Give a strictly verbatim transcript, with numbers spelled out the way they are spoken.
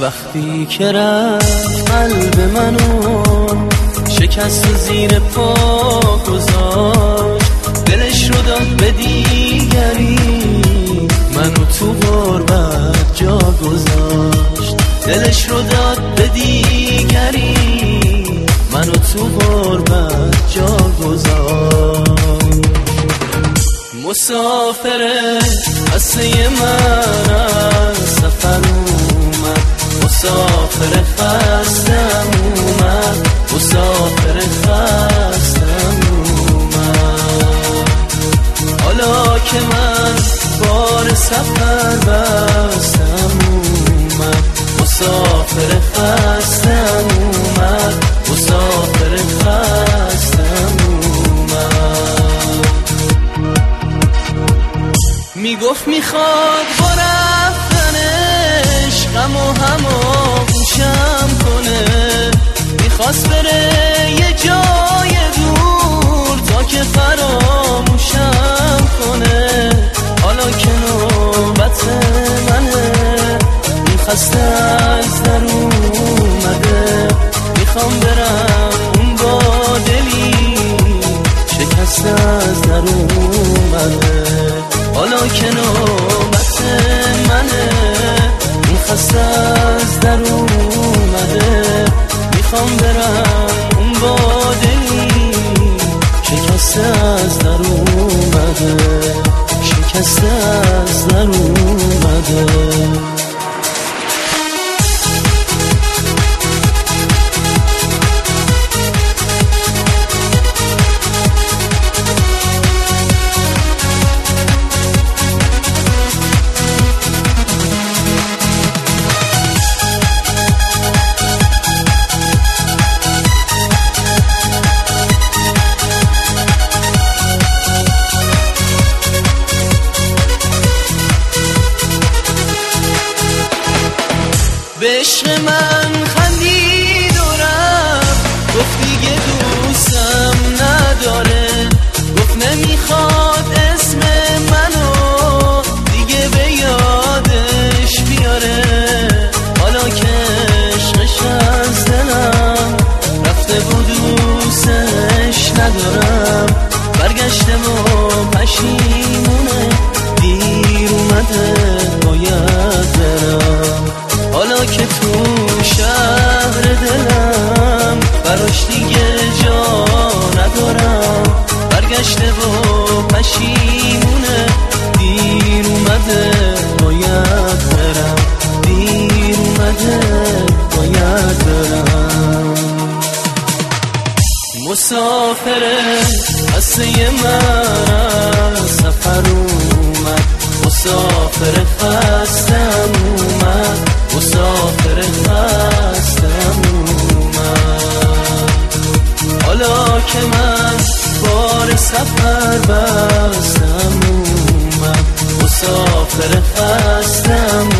وقتی که رفت قلب منو شکست و زیر پا گذاشت، دلش رو داد به دیگری، منو تو غربت جا گذاشت. دلش رو داد به دیگری، منو تو غربت جا گذاشت. مسافره قصه من از سفر اومد، مسافر خستم اومد، مسافر خستم اومد. حالا که من بار سفر بستم اومد، مسافر خستم اومد، مسافر خستم اومد. میگفت میخواد با رفتنش غم و هم آغوشم کنه، میخواست بره یه جای دور تا که فراموشم کنه. حالا که نوبت منه، این خسته از در اومده، میخوام برم اون با دلی شکسته از در اومده. حالا که نوبت منه، این خسته از در اومده، میخوام برم اون با دلی شکسته از در اومده، شکسته از در اومده. به عشق من خندید و رفت، گفت دیگه دوستم نداره، گفت نمیخواد اسم منو دیگه به یادش بیاره. حالا که عشقش از دلم رفته بود دوستش ندارم، برگشته و پشیمونه، دیر اومده باید برم. حالا که تو شهر دلم براش دیگه جا ندارم، برگشته و پشیمونه، دیر اومده باید برم، دیر اومده باید برم. مسافره قصه من از سفر اومد، مسافر خستم اومد، مسافر خستم اومد. حالا که من بار سفر بستم اومد، مسافر خستم